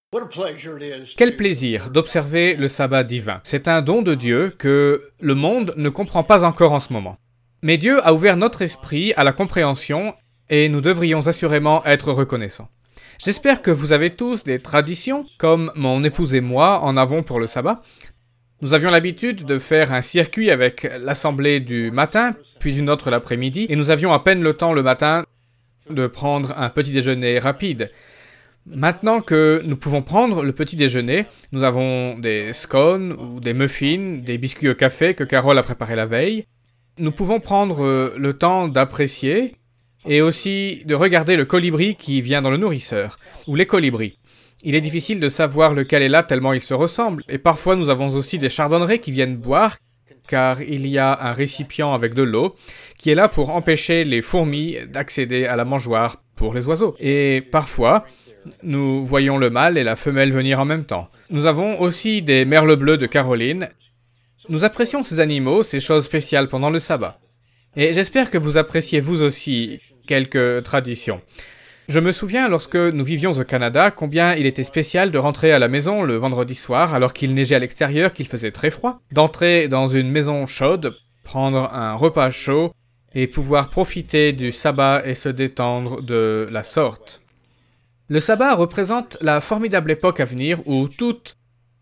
Quel plaisir d'observer le sabbat divin. C'est un don de Dieu que le monde ne comprend pas encore en ce moment. Mais Dieu a ouvert notre esprit à la compréhension et nous devrions assurément être reconnaissants. J'espère que vous avez tous des traditions, comme mon épouse et moi en avons pour le sabbat. Nous avions l'habitude de faire un circuit avec l'assemblée du matin, puis une autre l'après-midi, et nous avions à peine le temps le matin de prendre un petit déjeuner rapide. Maintenant que nous pouvons prendre le petit déjeuner, nous avons des scones ou des muffins, des biscuits au café que Carole a préparés la veille. Nous pouvons prendre le temps d'apprécier et aussi de regarder le colibri qui vient dans le nourrisseur, ou les colibris. Il est difficile de savoir lequel est là tellement ils se ressemblent, et parfois nous avons aussi des chardonnerets qui viennent boire, car il y a un récipient avec de l'eau qui est là pour empêcher les fourmis d'accéder à la mangeoire pour les oiseaux. Et parfois, nous voyons le mâle et la femelle venir en même temps. Nous avons aussi des merles bleus de Caroline. Nous apprécions ces animaux, ces choses spéciales pendant le sabbat. Et j'espère que vous appréciez vous aussi quelques traditions. Je me souviens, lorsque nous vivions au Canada, combien il était spécial de rentrer à la maison le vendredi soir, alors qu'il neigeait à l'extérieur, qu'il faisait très froid, d'entrer dans une maison chaude, prendre un repas chaud et pouvoir profiter du sabbat et se détendre de la sorte. Le sabbat représente la formidable époque à venir où toute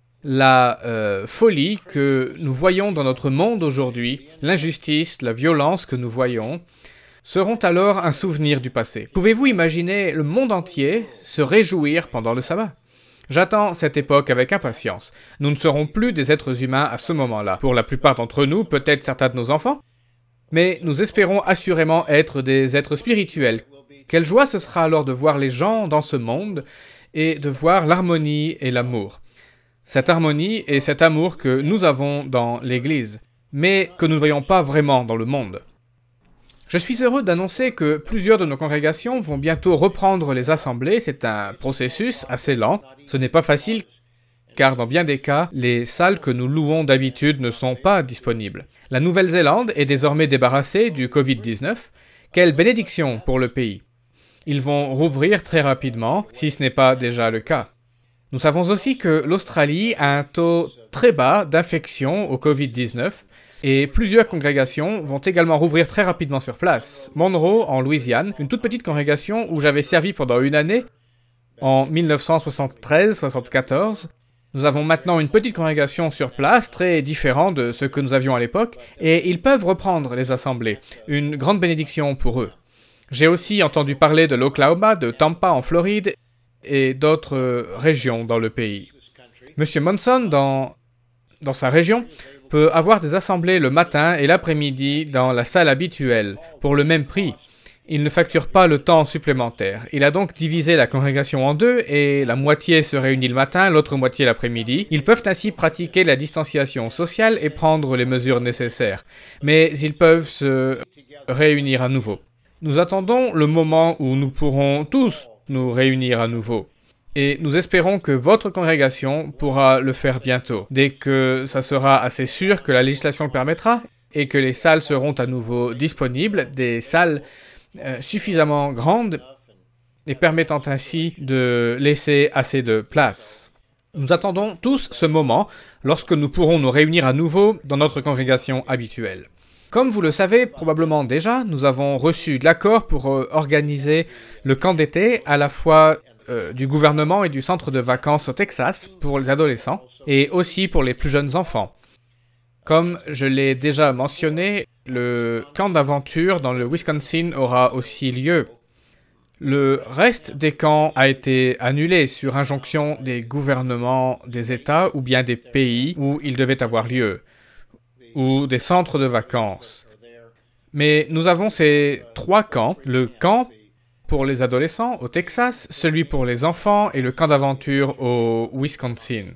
la folie que nous voyons dans notre monde aujourd'hui, l'injustice, la violence que nous voyons, seront alors un souvenir du passé. Pouvez-vous imaginer le monde entier se réjouir pendant le sabbat? J'attends cette époque avec impatience. Nous ne serons plus des êtres humains à ce moment-là. Pour la plupart d'entre nous, peut-être certains de nos enfants, mais nous espérons assurément être des êtres spirituels. Quelle joie ce sera alors de voir les gens dans ce monde et de voir l'harmonie et l'amour. Cette harmonie et cet amour que nous avons dans l'Église, mais que nous ne voyons pas vraiment dans le monde. Je suis heureux d'annoncer que plusieurs de nos congrégations vont bientôt reprendre les assemblées. C'est un processus assez lent. Ce n'est pas facile, car dans bien des cas, les salles que nous louons d'habitude ne sont pas disponibles. La Nouvelle-Zélande est désormais débarrassée du Covid-19. Quelle bénédiction pour le pays! Ils vont rouvrir très rapidement, si ce n'est pas déjà le cas. Nous savons aussi que l'Australie a un taux très bas d'infection au Covid-19 et plusieurs congrégations vont également rouvrir très rapidement sur place. Monroe, en Louisiane, une toute petite congrégation où j'avais servi pendant une année, en 1973-74. Nous avons maintenant une petite congrégation sur place, très différente de ce que nous avions à l'époque, et ils peuvent reprendre les assemblées. Une grande bénédiction pour eux. J'ai aussi entendu parler de l'Oklahoma, de Tampa en Floride et d'autres régions dans le pays. Monsieur Monson, dans sa région, peut avoir des assemblées le matin et l'après-midi dans la salle habituelle, pour le même prix. Il ne facture pas le temps supplémentaire. Il a donc divisé la congrégation en deux et la moitié se réunit le matin, l'autre moitié l'après-midi. Ils peuvent ainsi pratiquer la distanciation sociale et prendre les mesures nécessaires. Mais ils peuvent se réunir à nouveau. Nous attendons le moment où nous pourrons tous nous réunir à nouveau. Et nous espérons que votre congrégation pourra le faire bientôt, dès que ça sera assez sûr que la législation le permettra et que les salles seront à nouveau disponibles, des salles suffisamment grandes et permettant ainsi de laisser assez de place. Nous attendons tous ce moment lorsque nous pourrons nous réunir à nouveau dans notre congrégation habituelle. Comme vous le savez probablement déjà, nous avons reçu de l'accord pour organiser le camp d'été à la fois du gouvernement et du centre de vacances au Texas pour les adolescents et aussi pour les plus jeunes enfants. Comme je l'ai déjà mentionné, le camp d'aventure dans le Wisconsin aura aussi lieu. Le reste des camps a été annulé sur injonction des gouvernements des États ou bien des pays où il devait avoir lieu, ou des centres de vacances. Mais nous avons ces 3 camps, le camp pour les adolescents au Texas, celui pour les enfants et le camp d'aventure au Wisconsin.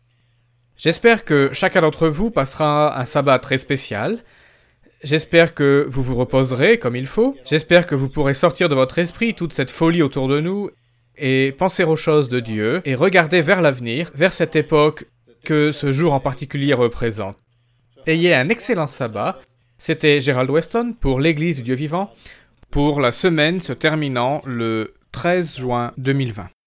J'espère que chacun d'entre vous passera un sabbat très spécial. J'espère que vous vous reposerez comme il faut. J'espère que vous pourrez sortir de votre esprit toute cette folie autour de nous et penser aux choses de Dieu et regarder vers l'avenir, vers cette époque que ce jour en particulier représente. Ayez un excellent sabbat. C'était Gerald Weston pour l'Église du Dieu vivant, pour la semaine se terminant le 13 juin 2020.